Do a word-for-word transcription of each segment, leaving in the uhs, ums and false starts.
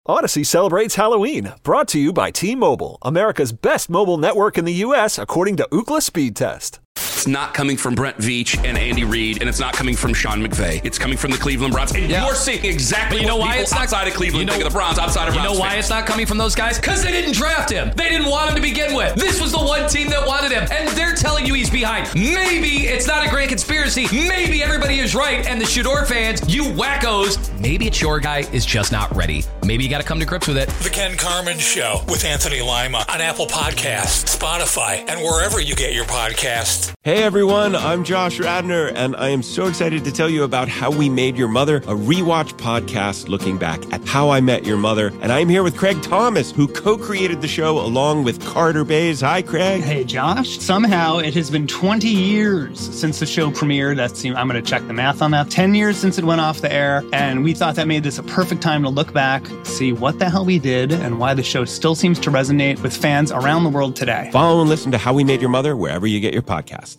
Odyssey celebrates Halloween, brought to you by T-Mobile, America's best mobile network in the U S, according to Ookla Speed Test. It's not coming from Brent Veach and Andy Reid, and it's not coming from Sean McVay. It's coming from the Cleveland Browns. And yeah. you're seeing exactly but you know what why people it's not, outside of Cleveland you know, think of the Browns, outside of You Browns know why fans. it's not coming from those guys? Because they didn't draft him. They didn't want him to begin with. This was the one team that wanted him, and they're telling you he's behind. Maybe it's not a great conspiracy. Maybe everybody is right, and the Shador fans, you wackos, maybe it's your guy is just not ready. Maybe you got to come to grips with it. The Ken Carman Show with Anthony Lima on Apple Podcasts, Spotify, and wherever you get your podcasts. Hey everyone, I'm Josh Radner, and I am so excited to tell you about How We Made Your Mother, a rewatch podcast looking back at How I Met Your Mother. And I'm here with Craig Thomas, who co-created the show along with Carter Bays. Hi, Craig. Hey, Josh. Somehow it has been twenty years since the show premiered. That's, I'm going to check the math on that. ten years since it went off the air, and we thought that made this a perfect time to look back, see what the hell we did, and why the show still seems to resonate with fans around the world today. Follow and listen to How We Made Your Mother wherever you get your podcasts.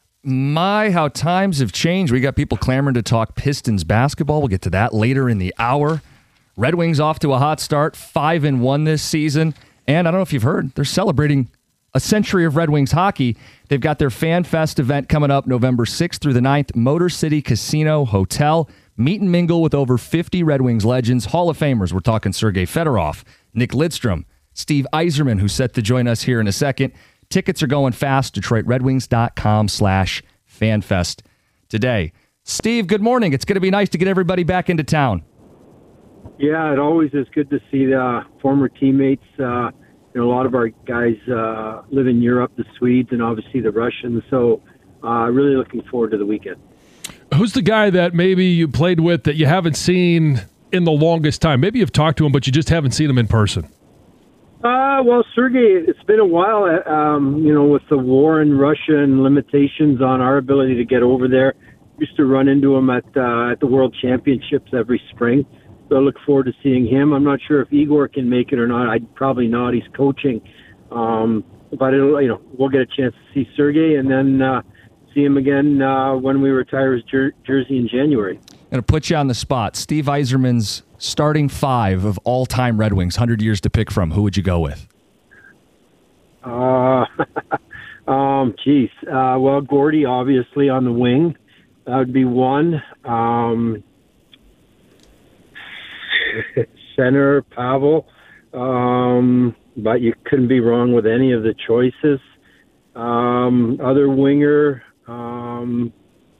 My, how times have changed. We got people clamoring to talk Pistons basketball. We'll get to that later in the hour. Red Wings off to a hot start, five and one this season. And I don't know if you've heard, they're celebrating a century of Red Wings hockey. They've got their Fan Fest event coming up November sixth through the ninth, Motor City Casino Hotel. Meet and mingle with over fifty Red Wings legends, Hall of Famers. We're talking Sergei Fedorov, Nick Lidstrom, Steve Yzerman, who's set to join us here in a second. Tickets are going fast. Detroit Red Wings dot com slash FanFest today. Steve, good morning. It's going to be nice to get everybody back into town. Yeah, it always is good to see the former teammates. Uh, you know, a lot of our guys uh, live in Europe, the Swedes, and obviously the Russians. So uh, really looking forward to the weekend. Who's the guy that maybe you played with that you haven't seen in the longest time? Maybe you've talked to him, but you just haven't seen him in person. Uh, well, Sergei, it's been a while, um, you know, with the war in Russia and limitations on our ability to get over there. Used to run into him at, uh, at the World Championships every spring. So I look forward to seeing him. I'm not sure if Igor can make it or not. I'd probably not. He's coaching. Um, but, it'll, you know, we'll get a chance to see Sergei and then uh, see him again uh, when we retire his jer- jersey in January. Going to put you on the spot. Steve Yzerman's starting five of all-time Red Wings, one hundred years to pick from. Who would you go with? Uh, um, geez. Uh, well, Gordy, obviously, on the wing. That would be one. Um, center, Pavel. Um, but you couldn't be wrong with any of the choices. Um, other winger, um,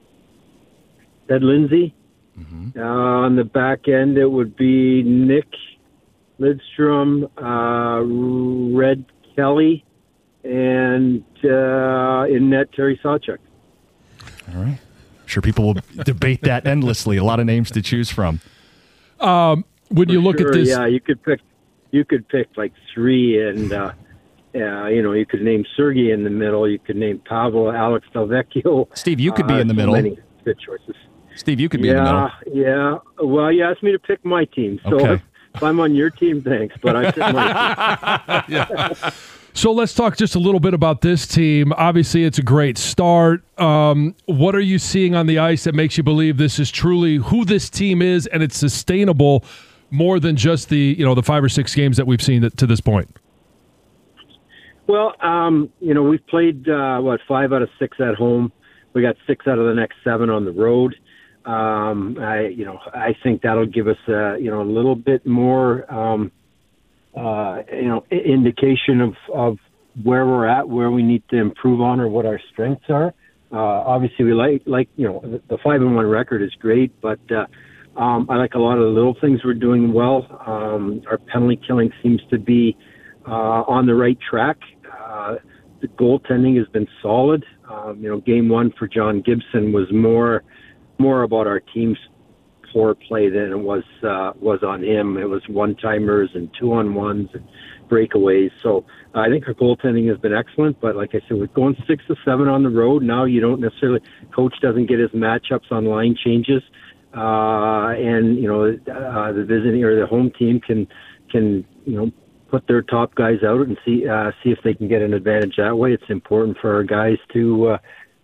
Ted Lindsay. Mm-hmm. Uh, on the back end, it would be Nick Lidstrom, uh, Red Kelly, and uh, in net, Terry Sawchuk. All right. I'm sure people will debate that endlessly. A lot of names to choose from. Um, when For you look sure, at this, yeah, you could pick, you could pick like three, and uh, uh, you know, you could name Sergei in the middle. You could name Pavel, Alex Delvecchio. Steve, you could be uh, in the so middle. Many good choices. Steve, you could be yeah, in the middle. Yeah, Well, you asked me to pick my team, so okay. if, if I'm on your team, thanks. But I picked my team. yeah. So let's talk just a little bit about this team. Obviously, it's a great start. Um, what are you seeing on the ice that makes you believe this is truly who this team is, and it's sustainable more than just the you know the five or six games that we've seen to this point? Well, um, you know, we've played uh, what five out of six at home. We got six out of the next seven on the road. Um, I, you know, I think that'll give us, a, you know, a little bit more, um, uh, you know, indication of, of where we're at, where we need to improve on, or what our strengths are. Uh, obviously, we like, like, you know, the, the five and one record is great, but uh, um, I like a lot of the little things we're doing well. Um, our penalty killing seems to be uh, on the right track. Uh, the goaltending has been solid. Um, you know, game one for John Gibson was more. more about our team's poor play than it was uh, was on him. It was one-timers and two-on-ones and breakaways. So uh, I think our goaltending has been excellent, but like I said, we're going six to seven on the road. Now you don't necessarily, coach doesn't get his matchups on line changes. Uh, and, you know, uh, the visiting or the home team can, can you know, put their top guys out and see uh, see if they can get an advantage that way. It's important for our guys to uh,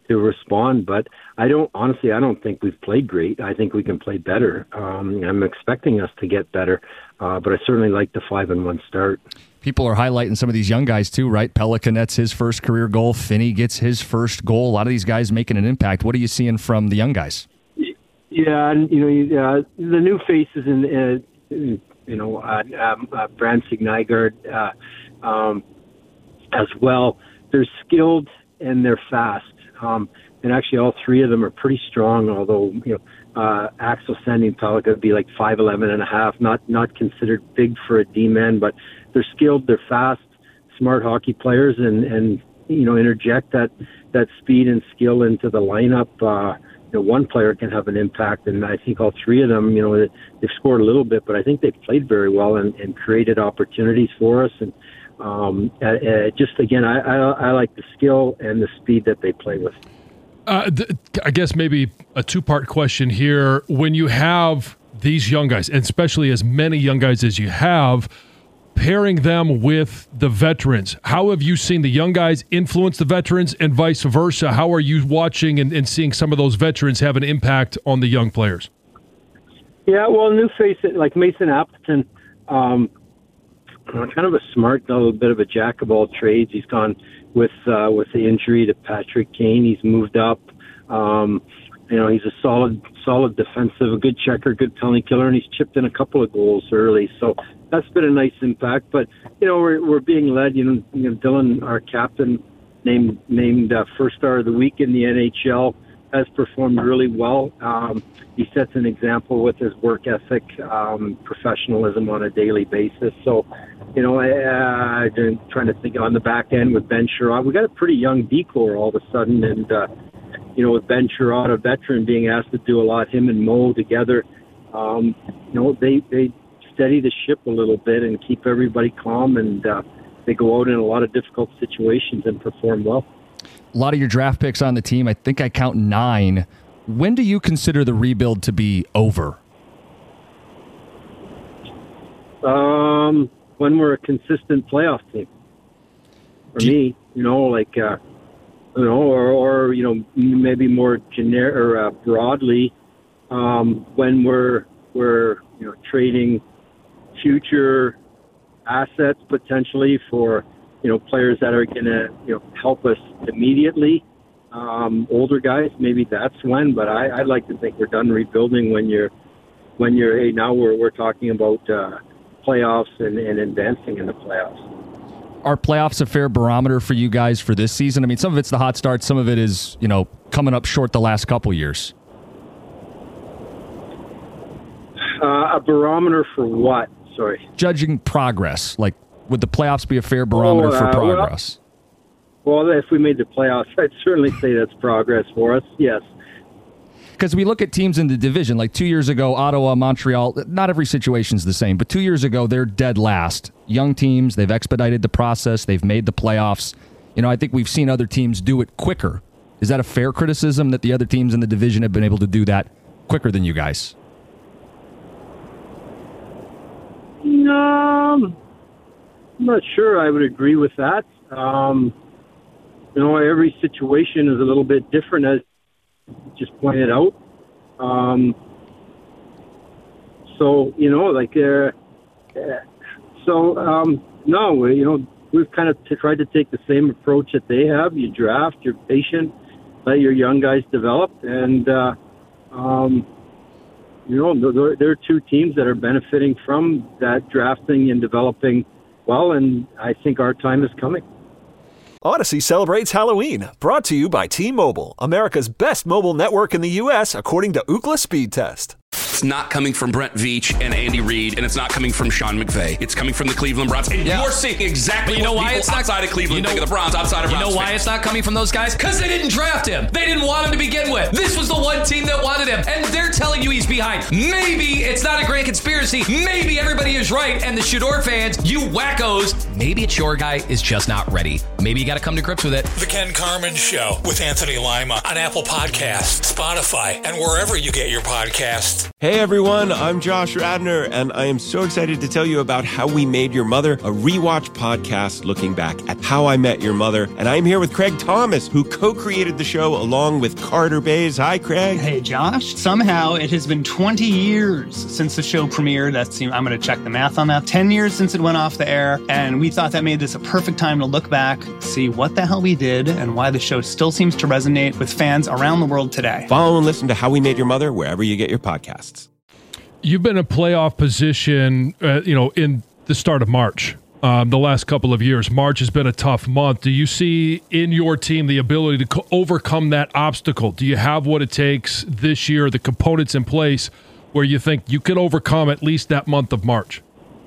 to respond. But I don't, honestly, I don't think we've played great. I think we can play better. Um, I'm expecting us to get better, uh, but I certainly like the five and one start. People are highlighting some of these young guys too, right? Pelican nets his first career goal. Finney gets his first goal. A lot of these guys making an impact. What are you seeing from the young guys? Yeah, and you know, uh, the new faces in, uh, you know, uh, um, uh, Branson Nygaard uh, um, as well. They're skilled and they're fast. Um, and actually, all three of them are pretty strong. Although, you know, uh, Axel Sandin Pellica would be like five eleven and a half, not not considered big for a D-man, but they're skilled, they're fast, smart hockey players, and, and you know, interject that, that speed and skill into the lineup. Uh, you know, one player can have an impact, and I think all three of them, you know, they've scored a little bit, but I think they've played very well and, and created opportunities for us. And um, uh, uh, just, again, I, I, I like the skill and the speed that they play with. Uh, th- I guess maybe a two-part question here. When you have these young guys, and especially as many young guys as you have, pairing them with the veterans, how have you seen the young guys influence the veterans and vice versa? How are you watching and, and seeing some of those veterans have an impact on the young players? Yeah, well, new face like Mason Appleton, um, kind of a smart, a little bit of a jack of all trades. He's gone with uh, with the injury to Patrick Kane. He's moved up. Um, you know, he's a solid, solid defensive, a good checker, good penalty killer, and he's chipped in a couple of goals early. So that's been a nice impact. But you know, we're we're being led. You know, you know Dylan, our captain, named named uh, first star of the week in the N H L, has performed really well. Um, he sets an example with his work ethic, um, professionalism on a daily basis. So, you know, I, uh, I'm trying to think on the back end with Ben Sherrod. We got a pretty young D-core all of a sudden, and uh, you know, with Ben Sherrod, a veteran, being asked to do a lot, him and Mo together, um, you know, they they steady the ship a little bit and keep everybody calm, and uh, they go out in a lot of difficult situations and perform well. A lot of your draft picks on the team, I think I count nine. When do you consider the rebuild to be over? Um, when we're a consistent playoff team. For you, me, you know, like, uh, you know, or, or, you know, maybe more generic or uh, broadly, um, when we're, we're, you know, trading future assets potentially for, you know, players that are going to, you know, help us immediately. Um, older guys, maybe that's when. But I, I'd like to think we're done rebuilding when you're, when you're. Hey, now we're we're talking about uh, playoffs and, and advancing in the playoffs. Are playoffs a fair barometer for you guys for this season? I mean, some of it's the hot start, some of it is, you know, coming up short the last couple years. Uh, a barometer for what? Sorry. Judging progress, like. Would the playoffs be a fair barometer oh, uh, for progress? Well, well, if we made the playoffs, I'd certainly say that's progress for us, yes. Because we look at teams in the division, like two years ago, Ottawa, Montreal, not every situation's the same, but two years ago, they're dead last. Young teams, they've expedited the process, they've made the playoffs. You know, I think we've seen other teams do it quicker. Is that a fair criticism that the other teams in the division have been able to do that quicker than you guys? No. I'm not sure I would agree with that. Um, you know, every situation is a little bit different, as just pointed out. Um, so, you know, like, uh, so, um, no, you know, we've kind of t- tried to take the same approach that they have. You draft, you're patient, let your young guys develop, and, uh, um, you know, there, there are two teams that are benefiting from that drafting and developing well, and I think our time is coming. Odyssey celebrates Halloween, brought to you by T-Mobile, America's best mobile network in the U S, according to Ookla Speed Test. It's not coming from Brent Veach and Andy Reid, and it's not coming from Sean McVay. It's coming from the Cleveland Browns. And yeah. you're seeing exactly you know what why people it's not, outside of Cleveland you know, think of the Browns, outside of You Browns know why fans. it's not coming from those guys? Because they didn't draft him. They didn't want him to begin with. This was the one team that wanted him, and they're telling you he's behind. Maybe it's not a grand conspiracy. Maybe everybody is right, and the Shador fans, you wackos, maybe it's your guy is just not ready. Maybe you got to come to grips with it. The Ken Carman Show with Anthony Lima on Apple Podcasts, Spotify, and wherever you get your podcasts. Hey, Hey everyone, I'm Josh Radnor, and I am so excited to tell you about How We Made Your Mother, a rewatch podcast looking back at How I Met Your Mother. And I'm here with Craig Thomas, who co-created the show along with Carter Bays. Hi, Craig. Hey, Josh. Somehow it has been twenty years since the show premiered. That's, I'm going to check the math on that. ten years since it went off the air, and we thought that made this a perfect time to look back, see what the hell we did, and why the show still seems to resonate with fans around the world today. Follow and listen to How We Made Your Mother wherever you get your podcasts. You've been in playoff position, uh, you know, in the start of March. Um, the last couple of years, March has been a tough month. Do you see in your team the ability to co- overcome that obstacle? Do you have what it takes this year, the components in place where you think you can overcome at least that month of March?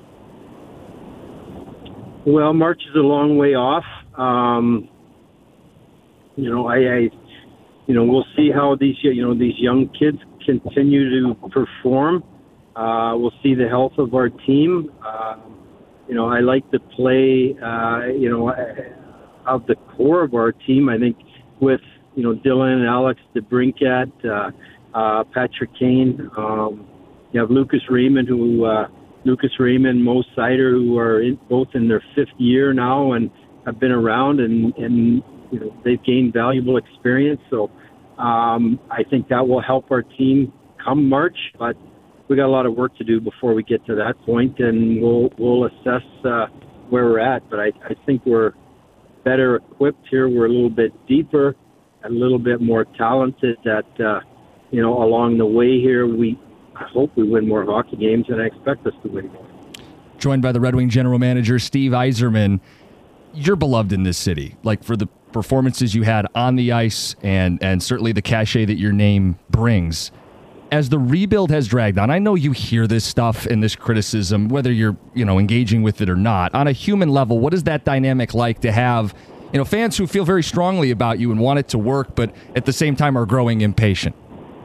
Well, March is a long way off. Um, you know, I, I, you know, we'll see how these, you know, these young kids continue to perform. Uh, we'll see the health of our team. Uh, you know, I like the play, uh, you know, of the core of our team. I think with, you know, Dylan and Alex DeBrincat, uh, uh, Patrick Kane, um, you have Lucas Raymond, who, uh, Lucas Raymond, Mo Sider, who are in, both in their fifth year now and have been around, and, and you know, they've gained valuable experience. So um, I think that will help our team come March, but we got a lot of work to do before we get to that point, and we'll we'll assess uh, where we're at. But I, I think we're better equipped here. We're a little bit deeper, a little bit more talented. That uh, you know, along the way here, we I hope we win more hockey games, and I expect us to win more. Joined by the Red Wing general manager Steve Yzerman. You're beloved in this city, like for the performances you had on the ice, and and certainly the cachet that your name brings. As the rebuild has dragged on, I know you hear this stuff and this criticism, whether you're, you know, engaging with it or not. On a human level, what is that dynamic like to have, you know, fans who feel very strongly about you and want it to work, but at the same time are growing impatient?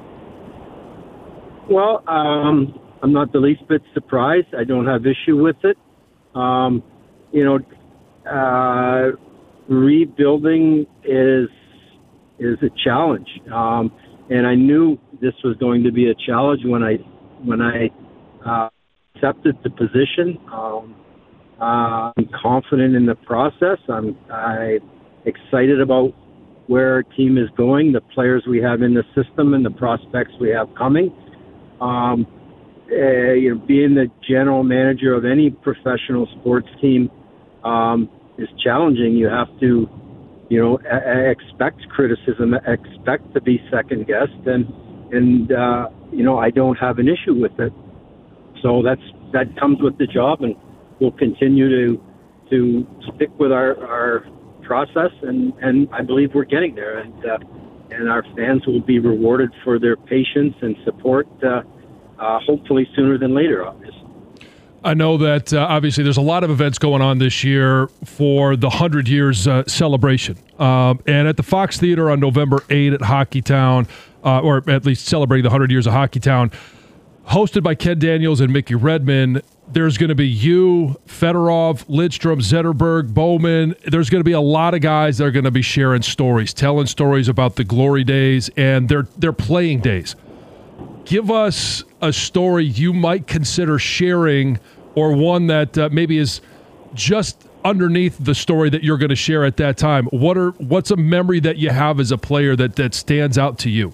Well, um, I'm not the least bit surprised. I don't have issue with it. Um, you know, uh, rebuilding is is a challenge. Um, And I knew this was going to be a challenge when I when I uh, accepted the position. Um, uh, I'm confident in the process. I'm I excited about where our team is going, the players we have in the system, and the prospects we have coming. Um, uh, you know, being the general manager of any professional sports team um, is challenging. You have to, you know, a- expect criticism, expect to be second guessed, and and uh, you know, I don't have an issue with it. So that's that comes with the job, and we'll continue to to stick with our, our process, and, and I believe we're getting there, and uh, and our fans will be rewarded for their patience and support, uh, uh, hopefully sooner than later, obviously. I know that uh, obviously there's a lot of events going on this year for the one hundred years uh, celebration. Um, and at the Fox Theater on November eighth at Hockeytown, uh, or at least celebrating the one hundred years of Hockeytown, hosted by Ken Daniels and Mickey Redmond, there's going to be you, Fedorov, Lidstrom, Zetterberg, Bowman. There's going to be a lot of guys that are going to be sharing stories, telling stories about the glory days and their, their playing days. Give us a story you might consider sharing, or one that uh, maybe is just underneath the story that you're going to share at that time. What are what's a memory that you have as a player that, that stands out to you?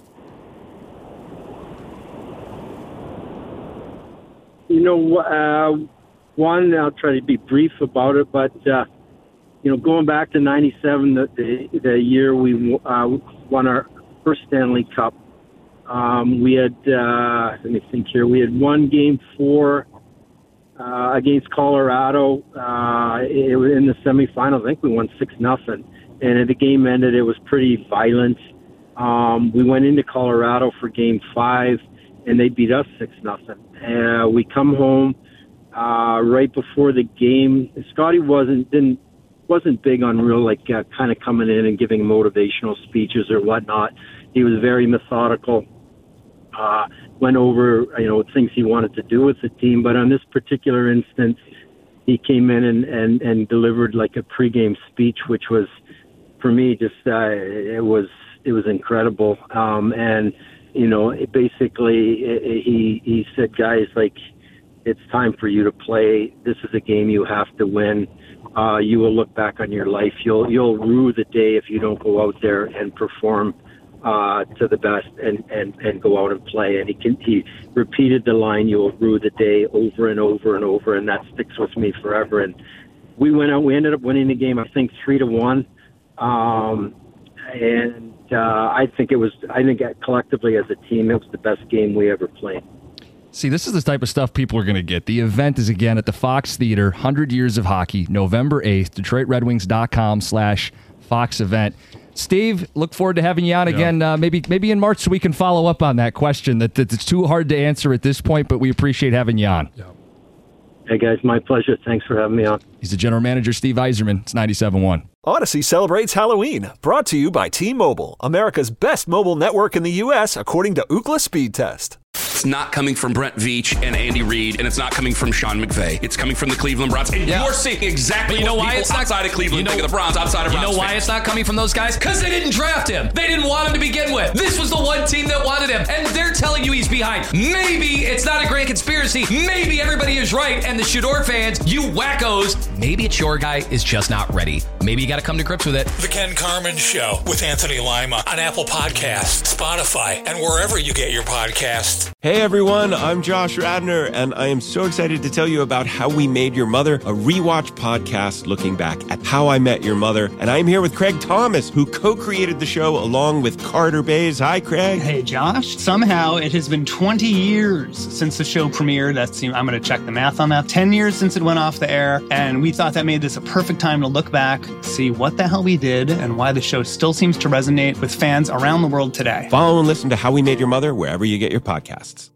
You know, uh, one, I'll try to be brief about it, but, uh, you know, going back to ninety-seven, the, the, the year we uh, won our first Stanley Cup, Um, we had, uh, let me think here, we had won game four uh, against Colorado. Uh, it was in the semifinals. I think we won six nothing. And as the game ended, it was pretty violent. Um, we went into Colorado for game five, and they beat us six nothing. Uh, we come home uh, right before the game. Scotty wasn't didn't wasn't big on real like uh, kind of coming in and giving motivational speeches or whatnot. He was very methodical. Uh, went over, you know, things he wanted to do with the team. But on this particular instance, he came in and, and, and delivered like a pregame speech, which was, for me, just, uh, it was, it was incredible. Um, and, you know, it basically it, it, he he said, guys, like, it's time for you to play. This is a game you have to win. Uh, you will look back on your life. You'll you'll rue the day if you don't go out there and perform uh, to the best and, and, and go out and play. And he can, he repeated the line, "You will rue the day," over and over and over, and that sticks with me forever. And we went out. We ended up winning the game, I think, three to one. Um, and uh, I think it was. I think collectively as a team, it was the best game we ever played. See, this is the type of stuff people are going to get. The event is, again, at the Fox Theater, one hundred Years of Hockey, November eighth, Detroit Red Wings dot com slash Fox event. Steve, look forward to having you on yeah. again, uh, maybe maybe in March so we can follow up on that question. That, that it's too hard to answer at this point, but we appreciate having you on. Yeah. Hey, guys, my pleasure. Thanks for having me on. He's the general manager, Steve Yzerman. It's ninety-seven point one. Odyssey celebrates Halloween, brought to you by T-Mobile, America's best mobile network in the U S, according to Ookla Speed Test. It's not coming from Brent Veach and Andy Reid, and it's not coming from Sean McVay. It's coming from the Cleveland Browns. And yeah. you're seeing exactly but you know what why people it's not, outside of Cleveland you know, think of the Browns, outside of You Browns know why fans. it's not coming from those guys? Because they didn't draft him. They didn't want him to begin with. This was the one team that wanted him, and they're telling you he's behind. Maybe it's not a grand conspiracy. Maybe everybody is right, and the Shador fans, you wackos, maybe it's your guy is just not ready. Maybe you got to come to grips with it. The Ken Carman Show with Anthony Lima on Apple Podcasts, Spotify, and wherever you get your podcasts. Hey everyone, I'm Josh Radnor, and I am so excited to tell you about How We Made Your Mother, a rewatch podcast looking back at How I Met Your Mother. And I'm here with Craig Thomas, who co-created the show along with Carter Bays. Hi, Craig. Hey, Josh. Somehow it has been twenty years since the show premiered. That's, I'm going to check the math on that. ten years since it went off the air, and we thought that made this a perfect time to look back, see what the hell we did, and why the show still seems to resonate with fans around the world today. Follow and listen to How We Made Your Mother wherever you get your podcasts.